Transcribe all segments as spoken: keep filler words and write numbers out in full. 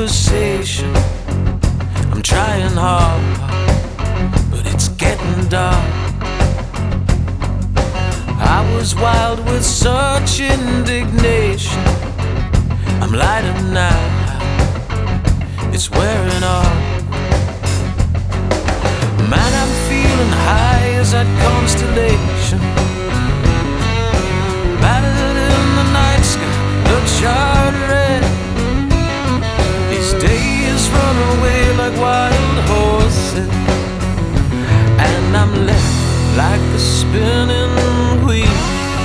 conversation. I'm trying hard, but it's getting dark. I was wild with such indignation. I'm lighter now, it's wearing off. Man, I'm feeling high as that constellation, battered in the night sky, bloodshot red. These days run away like wild horses, and I'm left like a spinning wheel.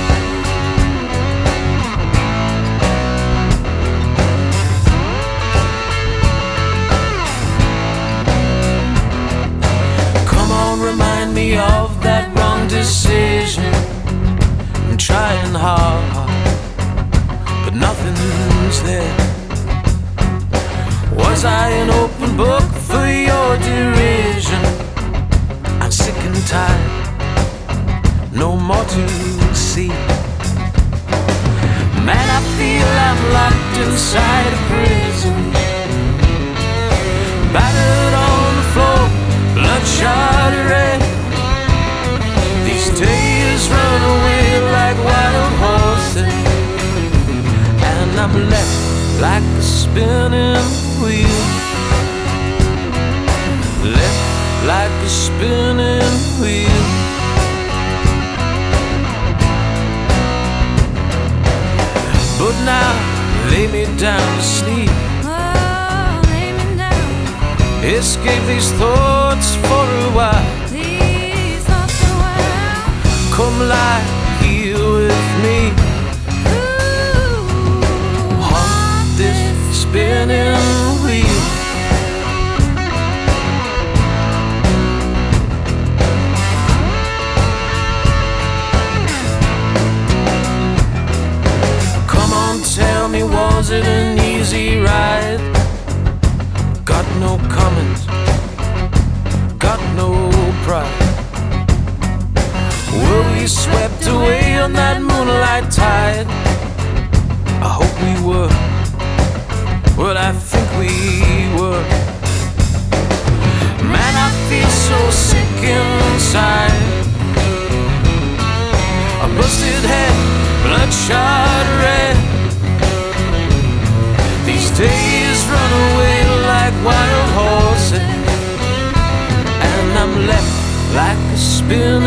Come on, remind me of that wrong decision. I'm trying hard, but nothing's there. Was I an open book for your derision? I'm sick and tired, no more to see. Man, I feel I'm locked inside a prison, battered on the floor, bloodshot red. These days run away like wild horses, and I'm left like a spinning wheel, left like a spinning wheel. But now lay me down to sleep. Oh, lay me down. Escape these thoughts for a while. These thoughts a while. Come lie here with me. Ooh, Haunt this spinning wheel. Come on, tell me, was it an easy ride? Got no comment, got no pride. Were we swept away on that moonlight tide? I hope we were, well, I think we were. Man, I feel so sick inside. A busted head, bloodshot red. These days run away like wild horses, and I'm left like a spin